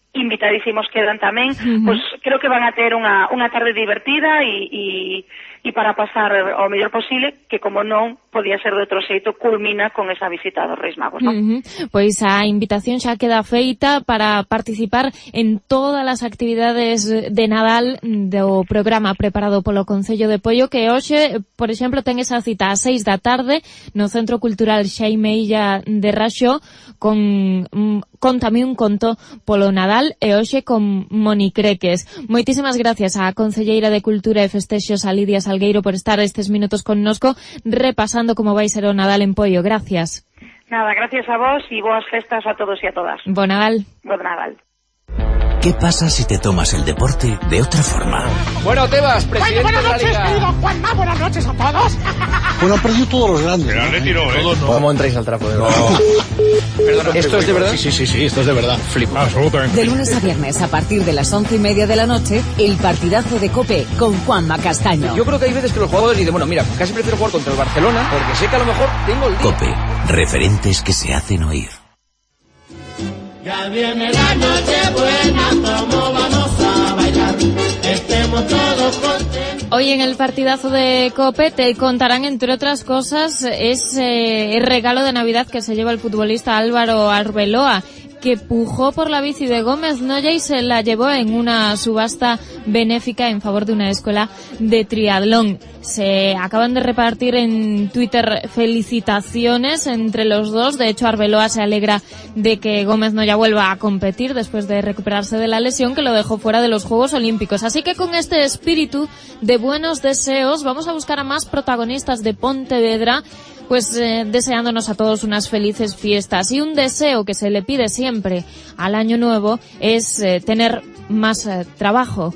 invitadísimos quedan tamén, uh-huh. Pois creo que van a ter unha, unha tarde divertida e, e, e para pasar o mellor posible, que como non podía ser de outro xeito, culmina con esa visita dos Reis Magos, non? Uh-huh. Pois a invitación xa queda feita para participar en todas as actividades de Nadal do programa preparado polo Concello de Poio, que hoxe, por exemplo, ten esa cita ás seis da tarde no Centro Cultural Xaime Illa de Raxó, con Contame un conto polo Nadal, e hoxe con Moni Creques. Moitísimas gracias á Concelleira de Cultura e Festexos, a Lidia Salgueiro, por estar estes minutos connosco repasando como vai ser o Nadal en Poio. Gracias. Nada, gracias a vos y boas festas a todos y a todas. Bo Nadal. Bo Nadal. ¿Qué pasa si te tomas el deporte de otra forma? Bueno, Tebas, presidente bueno, buenas de la noches, Liga. querido Juanma, buenas noches a todos. Bueno, han perdido todos los grandes. Pero le tiró, ¿eh? No. ¿Cómo entráis al trapo de no. Perdona, ¿esto es de verdad? Sí, sí, sí, sí, esto es de verdad. Flipo. Absolutamente. De lunes a viernes, a partir de las once y media de la noche, el partidazo de COPE con Juanma Castaño. Yo creo que hay veces que los jugadores dicen, bueno, mira, casi prefiero jugar contra el Barcelona, porque sé que a lo mejor tengo el día. COPE, referentes que se hacen oír. Ya viene la noche buena, ¿cómo vamos a bailar? Estemos todos contentos. Hoy en el partidazo de COPE te contarán, entre otras cosas, ese regalo de Navidad que se lleva el futbolista Álvaro Arbeloa, que pujó por la bici de Gómez Noya y se la llevó en una subasta benéfica en favor de una escuela de triatlón. Se acaban de repartir en Twitter felicitaciones entre los dos. De hecho, Arbeloa se alegra de que Gómez Noya vuelva a competir después de recuperarse de la lesión que lo dejó fuera de los Juegos Olímpicos. Así que con este espíritu de buenos deseos vamos a buscar a más protagonistas de Pontevedra, pues eh, deseándonos a todos unas felices fiestas. Y un deseo que se le pide siempre al año nuevo es eh, tener más eh, trabajo.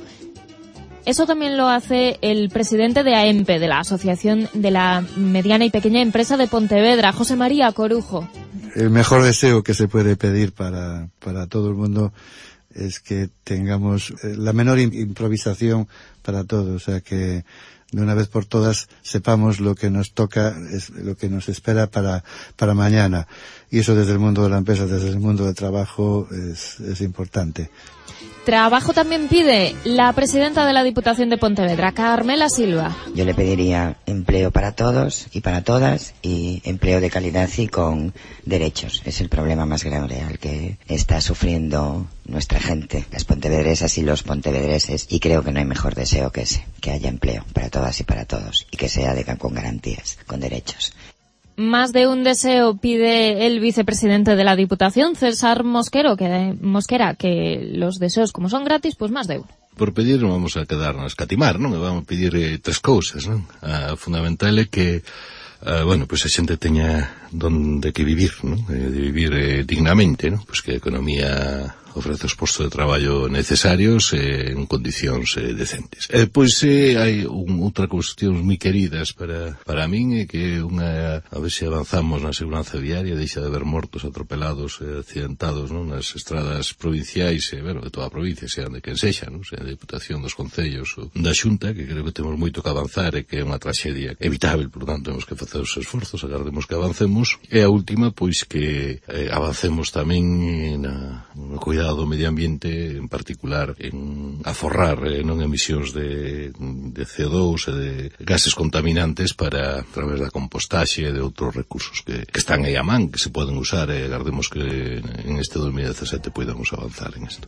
Eso también lo hace el presidente de AEMPE, de la Asociación de la Mediana y Pequeña Empresa de Pontevedra, José María Corujo. El mejor deseo que se puede pedir para, para todo el mundo es que tengamos la menor improvisación para todos, o sea que de una vez por todas sepamos lo que nos toca, es lo que nos espera para, para mañana. Y eso desde el mundo de la empresa, desde el mundo del trabajo, es, es importante. Trabajo también pide la presidenta de la Diputación de Pontevedra, Carmela Silva. Yo le pediría empleo para todos y para todas, y empleo de calidad y con derechos. Es el problema más grave al que está sufriendo nuestra gente, las pontevedresas y los pontevedreses, y creo que no hay mejor deseo que ese, que haya empleo para todas y para todos, y que sea de, con garantías, con derechos. Más de un deseo pide el vicepresidente de la Diputación, César Mosquero, que, Mosquera, que los deseos, como son gratis, pues más de uno. Por pedir non vamos a quedarnos catimar, non? Vamos a pedir eh, tres cousas, non? A fundamental é que, uh, bueno, pues a xente teña donde que vivir, non? Eh, de vivir eh, dignamente, non? Pues que a economía ofrece os postos de traballo necesarios eh, en condicións eh, decentes. Eh, pois eh, hai un, outra cuestión moi queridas para para min, é que unha, a ver se avanzamos na seguranza viaria, deixa de haber mortos, atropelados, eh, accidentados, non? Nas estradas provinciais, eh, bueno, de toda a provincia, sean de quen sexa, non? Sean de Diputación, dos Concellos ou da Xunta, que creo que temos moito que avanzar e que é unha traxedia evitable, por tanto, temos que facer os esforzos, agardemos que avancemos. E a última, pois que eh, avancemos tamén na, na cuidado do medio ambiente, en particular en aforrar eh, non emisións de, de C O dous e de gases contaminantes para, a través da compostaxe e de outros recursos que, que están aí a man, que se poden usar, e agardemos que en este dos mil dezasete podamos avanzar en isto.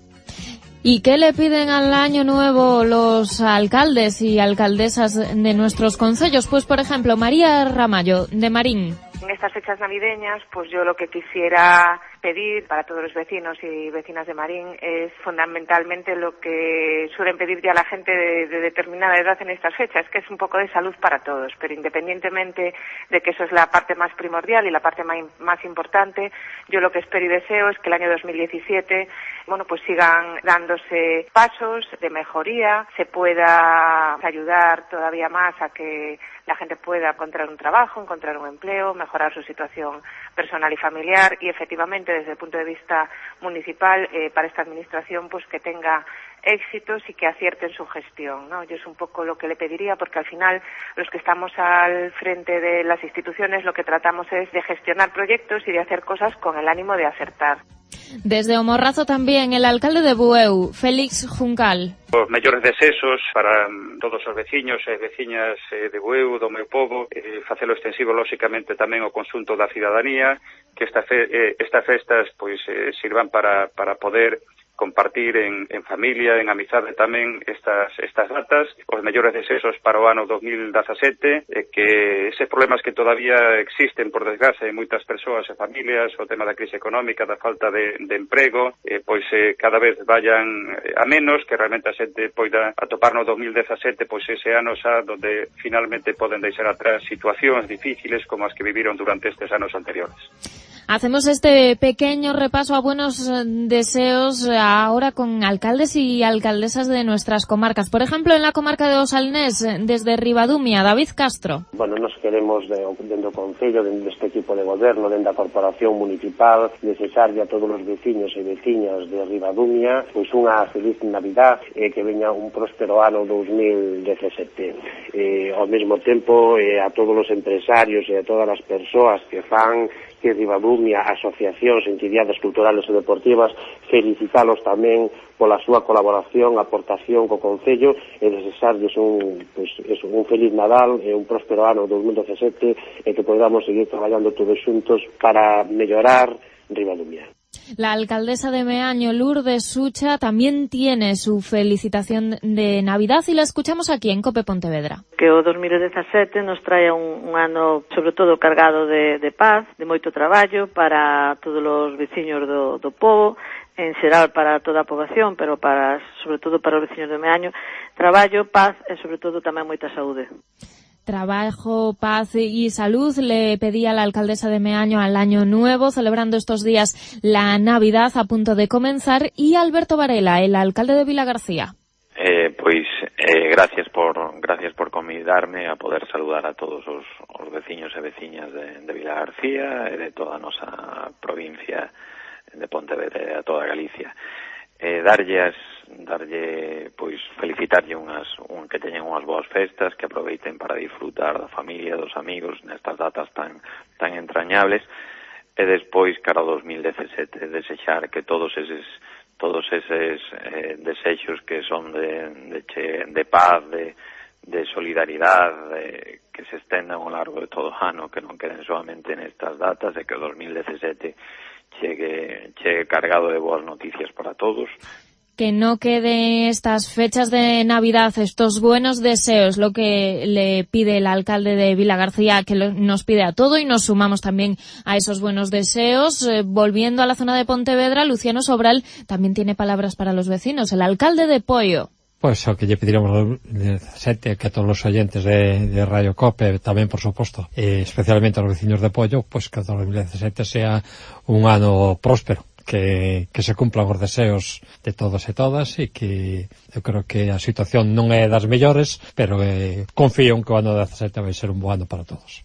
¿Y qué le piden al año nuevo los alcaldes y alcaldesas de nuestros concellos? Pues, por ejemplo, María Ramallo, de Marín. En estas fechas navideñas, pues yo lo que quisiera pedir para todos los vecinos y vecinas de Marín es fundamentalmente lo que suelen pedir ya la gente de, de determinada edad en estas fechas, que es un poco de salud para todos, pero independientemente de que eso es la parte más primordial y la parte más, más importante, yo lo que espero y deseo es que el año dos mil diecisiete, bueno, pues sigan dándose pasos de mejoría, se pueda ayudar todavía más a que la gente pueda encontrar un trabajo, encontrar un empleo, mejorar su situación personal y familiar, y efectivamente desde el punto de vista municipal, eh, para esta administración, pues que tenga éxitos y que acierte en su gestión, ¿no? Yo es un poco lo que le pediría, porque al final los que estamos al frente de las instituciones lo que tratamos es de gestionar proyectos y de hacer cosas con el ánimo de acertar. Desde o Morrazo tamén, el alcalde de Bueu, Félix Juncal. Os mellores deseos para todos os veciños e veciñas de Bueu, do meu povo, eh, facelo extensivo, lóxicamente, tamén ao conxunto da cidadanía, que esta fe, eh, estas festas pois eh, sirvan para, para poder compartir en, en familia, en amizade tamén estas estas datas, os mellores deseos para o ano dos mil dezasete, eh, que eses problemas que todavía existen, por desgracia, en moitas persoas e familias, o tema da crise económica, da falta de, de emprego, eh, pois eh, cada vez vayan a menos, que realmente a xente poida atopar no dos mil dezasete, pois ese ano xa donde finalmente poden deixar atrás situacións difíciles como as que viviron durante estes anos anteriores. Hacemos este pequeño repaso a buenos deseos ahora con alcaldes y alcaldesas de nuestras comarcas. Por ejemplo, en la comarca de Osalnés, desde Ribadumia, David Castro. Bueno, nos queremos, de, dentro do Concello, dentro deste equipo de goberno, dentro da Corporación Municipal, desexarlle a todos os veciños e veciñas de Ribadumia pois unha feliz Navidad e que veña un próspero ano dos mil dezasete. Eh, ao mesmo tempo, eh, a todos os empresarios e a todas as persoas que fan que Ribadumia, asociacións, entidades culturales e deportivas, felicitalos tamén pola súa colaboración, aportación co Concello e desexarlles un, pues, eso, un feliz Nadal e un próspero ano dos mil dezasete e que podamos seguir traballando todos xuntos para mellorar Ribadumia. La alcaldesa de Meaño, Lourdes Sucha, también tiene su felicitación de Navidad y la escuchamos aquí en COPE Pontevedra. Que o dos mil dezasete nos trae un, un ano sobre todo cargado de, de paz, de moito traballo para todos os veciños do, do povo, en xeral para toda a poboación, pero para sobre todo para os veciños de Meaño, traballo, paz e sobre todo tamén moita saúde. Trabajo, paz y salud le pedía la alcaldesa de Meaño al Año Nuevo, celebrando estos días la Navidad a punto de comenzar, y Alberto Varela, el alcalde de Vilagarcía. Eh, pois eh, gracias por gracias por convidarme a poder saludar a todos os, os veciños e veciñas de, de Vilagarcía e de toda a nosa provincia de Pontevedra e a toda Galicia. Eh, darlles, darlle, pois, felicitarlle unhas, un, que teñen unhas boas festas, que aproveiten para disfrutar da familia, dos amigos, nestas datas tan, tan entrañables, e despois, cara ao dos mil dezasete, desexar que todos eses, todos eses eh, desexos que son de, de, che, de paz, de, de solidaridade, de, que se estendan ao largo de todo o ano, que non queden solamente nestas datas, e que o dos mil dezasete chegue, chegue cargado de boas noticias para todos. Que no quede estas fechas de Navidad, estos buenos deseos, lo que le pide el alcalde de Vilagarcía, que lo, nos pide a todo, y nos sumamos también a esos buenos deseos. Eh, volviendo a la zona de Pontevedra, Luciano Sobral también tiene palabras para los vecinos, el alcalde de Poio. Pois o que lle pediremos ao dezasete, que a todos os oyentes de, de Radio Cope tamén, por suposto, e especialmente aos veciños de Poio, pois que o dos mil dezasete sea un ano próspero, que, que se cumplan os deseos de todos e todas, e que eu creo que a situación non é das mellores, pero eh, confío en que o ano dezasete vai ser un bo ano para todos.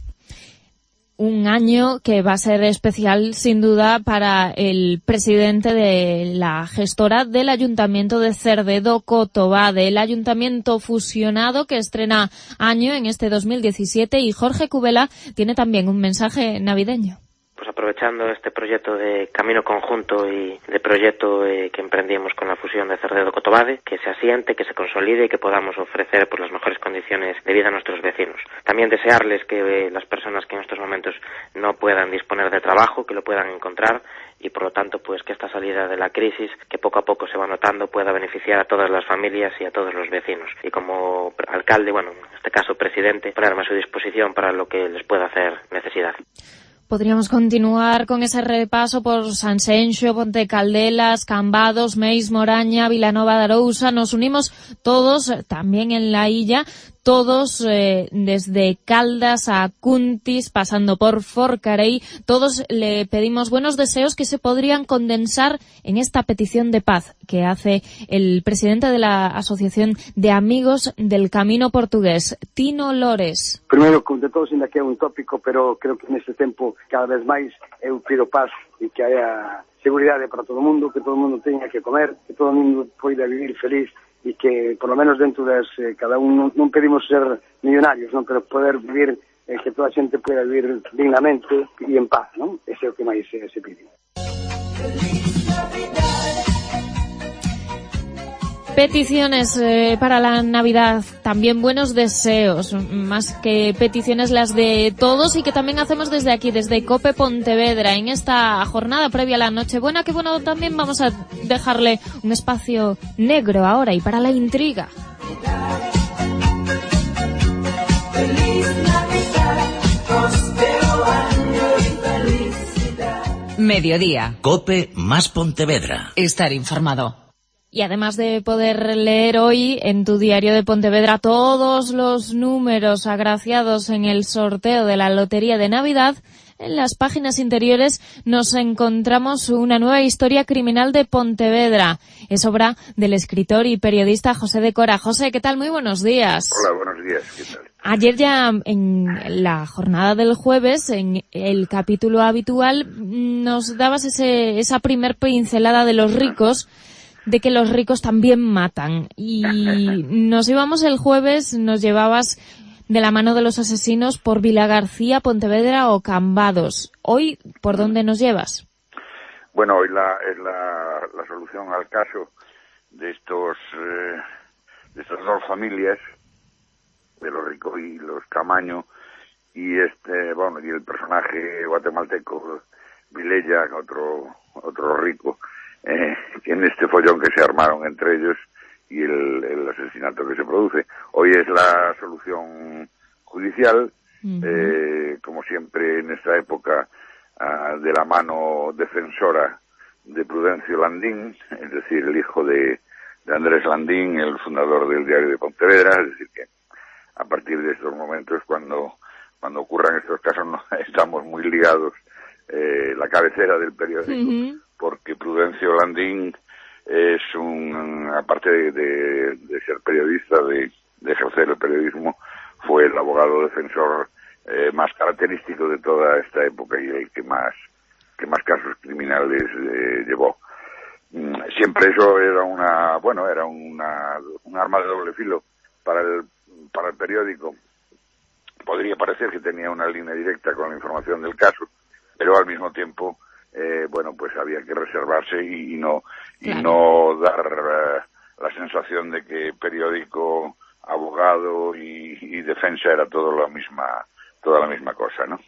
Un año que va a ser especial, sin duda, para el presidente de la gestora del Ayuntamiento de Cerdedo, Cotobade, el ayuntamiento fusionado que estrena año en este dos mil diecisiete, y Jorge Cubela tiene también un mensaje navideño. Pues aprovechando este proyecto de camino conjunto y de proyecto eh, que emprendimos con la fusión de Cerdedo-Cotobade, que se asiente, que se consolide y que podamos ofrecer pues, las mejores condiciones de vida a nuestros vecinos. También desearles que eh, las personas que en estos momentos no puedan disponer de trabajo, que lo puedan encontrar, y por lo tanto pues que esta salida de la crisis, que poco a poco se va notando, pueda beneficiar a todas las familias y a todos los vecinos. Y como alcalde, bueno, en este caso presidente, ponerme a su disposición para lo que les pueda hacer necesidad. Podríamos continuar con ese repaso por Sanxenxo, Ponte Caldelas, Cambados, Meis, Moraña, Vilanova de Arousa. Nos unimos todos, también en la Illa, todos eh, desde Caldas a Cuntis, pasando por Forcarei. Todos le pedimos buenos deseos que se podrían condensar en esta petición de paz que hace el presidente de la Asociación de Amigos del Camino Portugués, Tino Lores. Primeiro, como de todos, ainda que é un tópico, pero creo que neste tempo cada vez máis eu pido paz e que haya seguridade para todo o mundo, que todo o mundo teña que comer, que todo o mundo poida vivir feliz, e que, por lo menos dentro das, eh, cada un, non, non pedimos ser millonarios, non, pero poder vivir, eh, que toda a xente poida vivir dignamente e en paz, non? Ese é o que máis eh, se pide. Peticiones eh, para la Navidad, también buenos deseos, más que peticiones las de todos y que también hacemos desde aquí, desde COPE Pontevedra, en esta jornada previa a la Nochebuena, que bueno, también vamos a dejarle un espacio negro ahora y para la intriga. Mediodía. COPE más Pontevedra. Estar informado. Y además de poder leer hoy en tu diario de Pontevedra todos los números agraciados en el sorteo de la Lotería de Navidad, en las páginas interiores nos encontramos una nueva historia criminal de Pontevedra. Es obra del escritor y periodista José de Cora. José, ¿qué tal? Muy buenos días. Hola, buenos días. ¿Qué tal? Ayer ya en la jornada del jueves, en el capítulo habitual, nos dabas ese, esa primer pincelada de los ricos, de que los ricos también matan. Y nos íbamos el jueves, nos llevabas de la mano de los asesinos por Vilagarcía, Pontevedra o Cambados. Hoy, ¿por dónde nos llevas? Bueno, hoy la, es la, la solución al caso de estos eh, de estas dos familias, de los ricos y los Camaño, y este bueno y el personaje guatemalteco Vilella, otro otro rico, eh, en este follón que se armaron entre ellos y el, el asesinato que se produce. Hoy es la solución judicial, uh-huh. eh, como siempre en esta época, uh, de la mano defensora de Prudencio Landín, es decir, el hijo de, de Andrés Landín, el fundador del Diario de Pontevedra. Es decir, que a partir de estos momentos, cuando cuando ocurran estos casos, no, estamos muy ligados, eh, la cabecera del periódico, uh-huh. porque Prudencio Landín es un, aparte de, de, de ser periodista, de, de ejercer el periodismo, fue el abogado defensor eh, más característico de toda esta época y el que más que más casos criminales eh, llevó. Siempre eso era una, bueno, era una un arma de doble filo para el para el periódico. Podría parecer que tenía una línea directa con la información del caso, pero al mismo tiempo Eh, bueno, pues había que reservarse y, y no y claro. no dar uh, la sensación de que periódico, abogado y, y defensa era todo la misma toda la misma cosa, ¿no?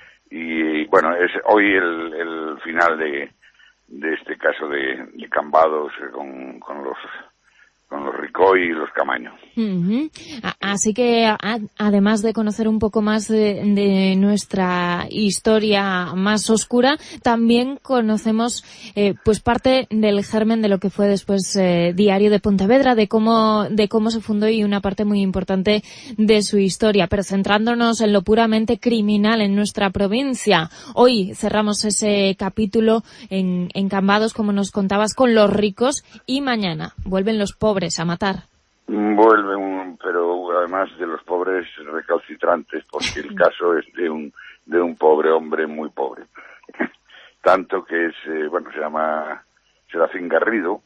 Y bueno, es hoy el, el final de, de este caso de, de Cambados con, con los con los Ricoy y los Camaño. Uh-huh. Así que, a, además de conocer un poco más de, de nuestra historia más oscura, también conocemos eh, pues parte del germen de lo que fue después eh, Diario de Pontevedra, de cómo de cómo se fundó y una parte muy importante de su historia. Pero centrándonos en lo puramente criminal en nuestra provincia, hoy cerramos ese capítulo en, en Cambados, como nos contabas, con los ricos, y mañana vuelven los pobres a matar. Vuelven, pero además de los pobres recalcitrantes, porque el caso es de un de un pobre hombre muy pobre. Tanto que es, eh, bueno, se llama Serafín Garrido,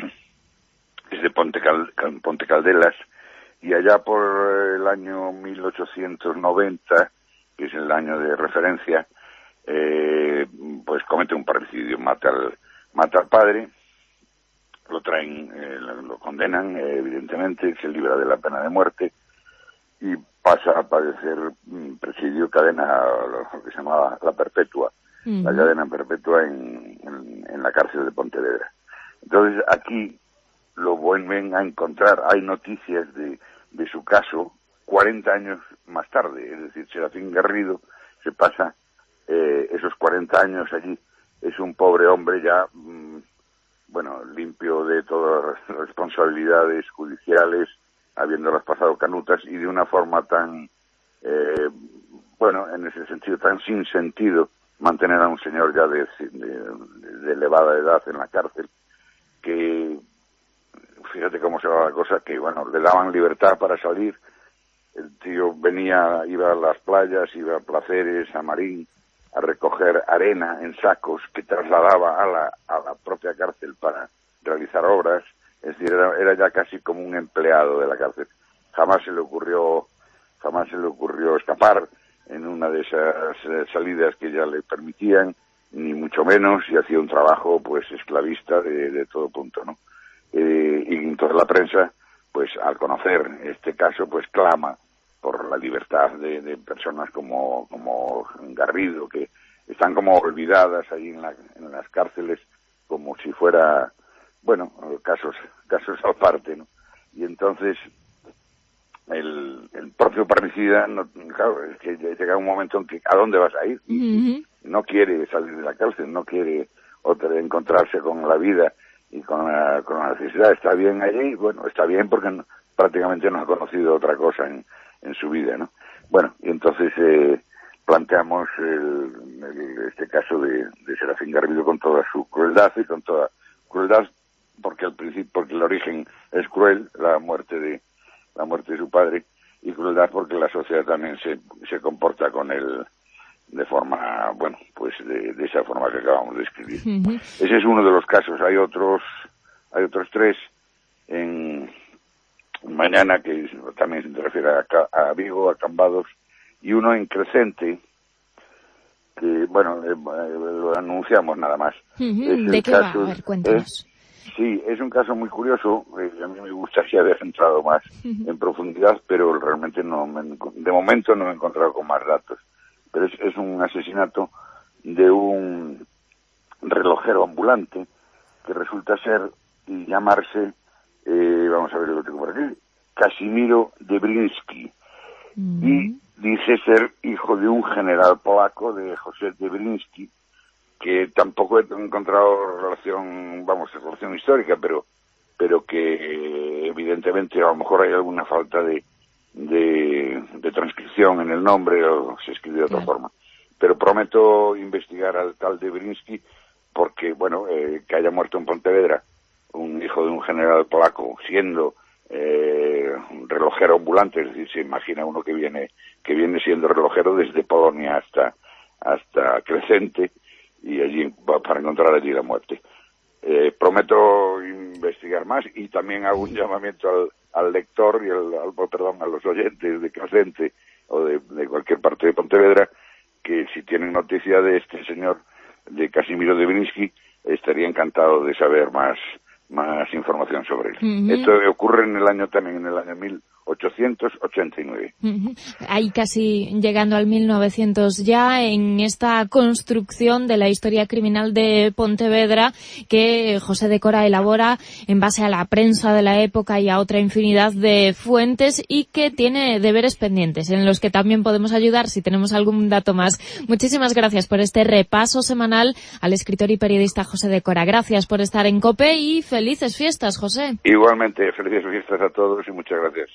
es de Ponte, Cal, Ponte Caldelas, y allá por el año mil ochocientos noventa, que es el año de referencia, eh, pues comete un parricidio, mata al, mata al padre, lo traen, eh, lo condenan, eh, evidentemente, se libra de la pena de muerte y pasa a padecer mm, presidio, cadena, lo que se llamaba la perpetua, uh-huh. la cadena perpetua en, en, en la cárcel de Pontevedra. Entonces aquí lo vuelven a encontrar, hay noticias de, de su caso cuarenta años más tarde, es decir, Serafín Garrido se pasa eh, esos cuarenta años allí, es un pobre hombre ya... Mm, bueno, limpio de todas las responsabilidades judiciales, habiéndolas pasado canutas, y de una forma tan, eh, bueno, en ese sentido, tan sin sentido, mantener a un señor ya de, de, de elevada edad en la cárcel, que, fíjate cómo se va la cosa, que, bueno, le daban libertad para salir, el tío venía, iba a las playas, iba a placeres, a Marín, a recoger arena en sacos que trasladaba a la, a la propia cárcel para realizar obras. Es decir, era, era ya casi como un empleado de la cárcel. Jamás se le ocurrió, jamás se le ocurrió escapar en una de esas eh, salidas que ya le permitían, ni mucho menos, y hacía un trabajo pues esclavista de, de todo punto, ¿no? eh, y entonces la prensa, pues al conocer este caso, pues clama por la libertad de, de personas como, como Garrido, que están como olvidadas ahí en, la, en las cárceles, como si fuera, bueno, casos casos aparte, ¿no? Y entonces el, el propio parricida, no, claro, es que llega un momento en que ¿a dónde vas a ir? Uh-huh. No quiere salir de la cárcel, no quiere otra, encontrarse con la vida y con la, con la necesidad. Está bien allí, bueno, está bien porque no, prácticamente no ha conocido otra cosa en, en su vida, ¿no? Bueno, y entonces eh, planteamos el, el, este caso de, de Serafín Garrido con toda su crueldad y con toda crueldad, porque al principio, porque el origen es cruel, la muerte de la muerte de su padre, y crueldad porque la sociedad también se, se comporta con él de forma, bueno, pues de, de esa forma que acabamos de escribir. Uh-huh. Ese es uno de los casos. Hay otros, hay otros tres en Mañana, que también se refiere a, a Vigo, a Cambados, y uno en Crecente, que, bueno, eh, lo anunciamos nada más. Uh-huh. ¿De qué caso, va? A ver, cuéntanos. Eh, sí, es un caso muy curioso. Eh, a mí me gustaría haber entrado más uh-huh. en profundidad, pero realmente no me, de momento no me he encontrado con más datos. Pero es, es un asesinato de un relojero ambulante que resulta ser y llamarse, eh, vamos a ver lo que tengo por aquí, Casimiro Debriński. Uh-huh. Y dice ser hijo de un general polaco, de José Debriński, que tampoco he encontrado relación, vamos, relación histórica, pero pero que evidentemente a lo mejor hay alguna falta de de, de transcripción en el nombre, o se escribe de otra sí. forma. Pero prometo investigar al tal Debriński, porque, bueno, eh, que haya muerto en Pontevedra un hijo de un general polaco, siendo eh, un relojero ambulante, es decir, se imagina uno que viene que viene siendo relojero desde Polonia hasta hasta Crecente, y allí para encontrar allí la muerte. Eh, prometo investigar más, y también hago un llamamiento al, al lector y al, al, perdón, a los oyentes de Crecente o de, de cualquier parte de Pontevedra, que si tienen noticia de este señor, de Casimiro Debriński, estaría encantado de saber más más información sobre él. Uh-huh. Esto ocurre en el año también, en el año mil ochocientos ochenta y nueve. Uh-huh. Ahí casi llegando al mil novecientos ya, en esta construcción de la historia criminal de Pontevedra que José de Cora elabora en base a la prensa de la época y a otra infinidad de fuentes, y que tiene deberes pendientes en los que también podemos ayudar si tenemos algún dato más. Muchísimas gracias por este repaso semanal al escritor y periodista José de Cora. Gracias por estar en COPE y felices fiestas, José. Igualmente, felices fiestas a todos y muchas gracias.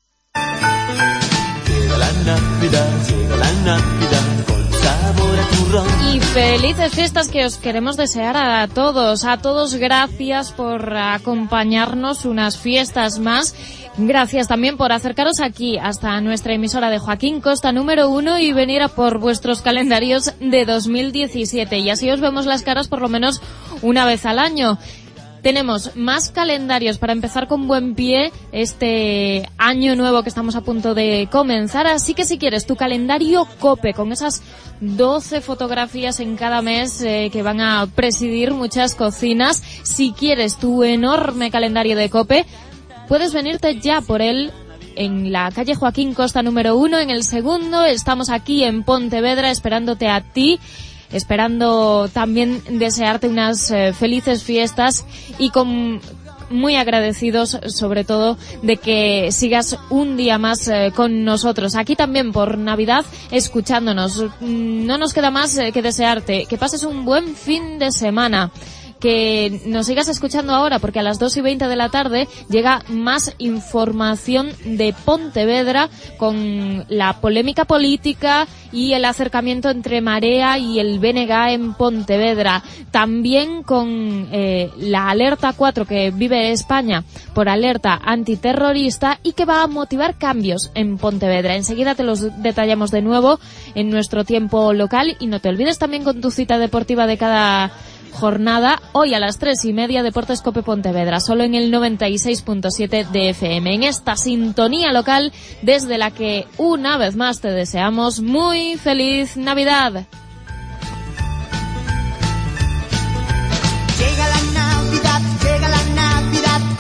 Llega la Navidad, llega la Navidad con sabor a turrón. Y felices fiestas que os queremos desear a todos. A todos, gracias por acompañarnos unas fiestas más. Gracias también por acercaros aquí hasta nuestra emisora de Joaquín Costa número uno y venir a por vuestros calendarios de dos mil diecisiete. Y así os vemos las caras por lo menos una vez al año. Tenemos más calendarios para empezar con buen pie este año nuevo que estamos a punto de comenzar. Así que si quieres tu calendario COPE con esas doce fotografías en cada mes eh, que van a presidir muchas cocinas, si quieres tu enorme calendario de COPE, puedes venirte ya por él en la calle Joaquín Costa número uno, en el segundo. Estamos aquí en Pontevedra esperándote a ti, esperando también desearte unas eh, felices fiestas, y con muy agradecidos sobre todo de que sigas un día más eh, con nosotros aquí también por Navidad escuchándonos. No nos queda más eh, que desearte que pases un buen fin de semana, que nos sigas escuchando ahora, porque a las dos y veinte de la tarde llega más información de Pontevedra con la polémica política y el acercamiento entre Marea y el B N G en Pontevedra. También con eh, la alerta cuatro que vive España por alerta antiterrorista y que va a motivar cambios en Pontevedra. Enseguida te los detallamos de nuevo en nuestro tiempo local, y no te olvides también con tu cita deportiva de cada jornada, hoy a las tres y media, Deportes COPE Pontevedra, solo en el noventa y seis punto siete de F M, en esta sintonía local desde la que una vez más te deseamos muy feliz Navidad. Llega la Navidad, llega la Navidad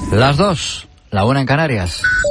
Las dos, la una en Canarias.